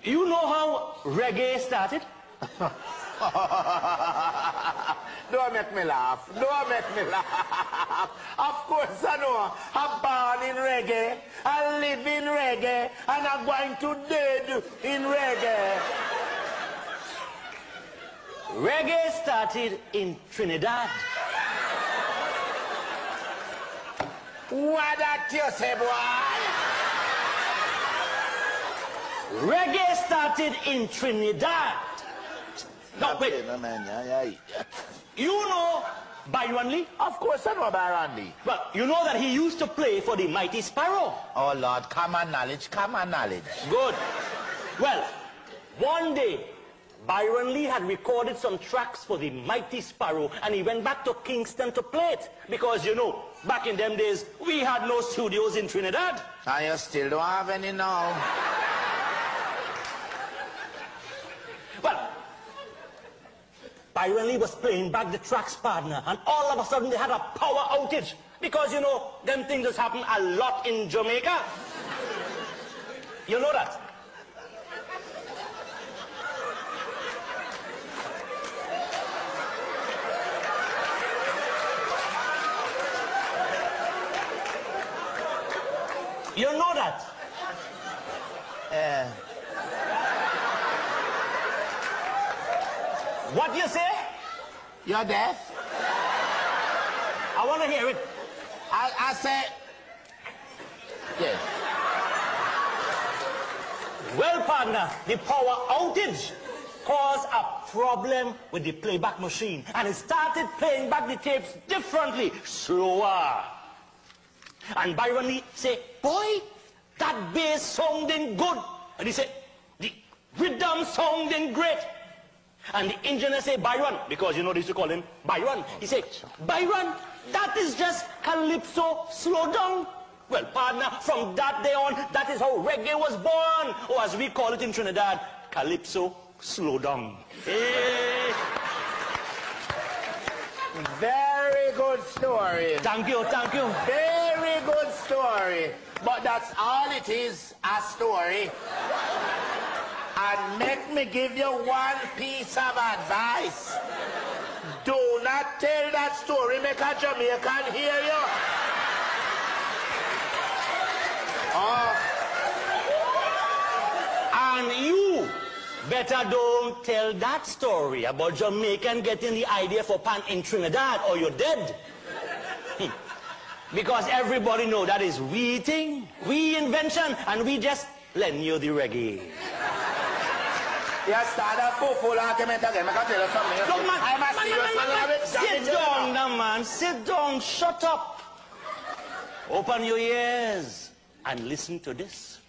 You know how reggae started? Don't make me laugh. Don't make me laugh. Of course I know. I'm born in reggae. I live in reggae. And I'm going to dead in reggae. Reggae started in Trinidad. What that you say, boy? Reggae started in Trinidad. No, wait. You know Byron Lee? Of course I know Byron Lee. Well, you know that he used to play for the Mighty Sparrow. Oh, Lord, common knowledge, common knowledge. Good. Well, one day, Byron Lee had recorded some tracks for the Mighty Sparrow, and he went back to Kingston to play it. Because, you know, back in them days, we had no studios in Trinidad. And you still don't have any now. Well, Byron Lee was playing back the tracks, partner, and all of a sudden they had a power outage. Because, you know, them things just happen a lot in Jamaica. You know that? You know that? What you say? You're deaf? I want to hear it. I say... Yes. Well, partner, the power outage caused a problem with the playback machine, and it started playing back the tapes differently, slower. And Byron Lee say, boy, that bass sounding good. And he said, the rhythm sounding great. And the engineer say, Byron, because you know they used to call him Byron. He said, Byron, that is just calypso slow down. Well, partner, from that day on, that is how reggae was born. Or as we call it in Trinidad, calypso slow down. Hey. Very good story. Thank you, thank you. Very good story. But that's all it is, a story. And make me give you one piece of advice. Do not tell that story, make a Jamaican hear you. And you better don't tell that story about Jamaican getting the idea for pan in Trinidad or you're dead. Because everybody know that is we thing, we invention, and we just lend you the reggae. You start a full argument again. I can tell you something. Look, man, I'm a serious man. sit down now, man. Sit down, shut up. Open your ears and listen to this.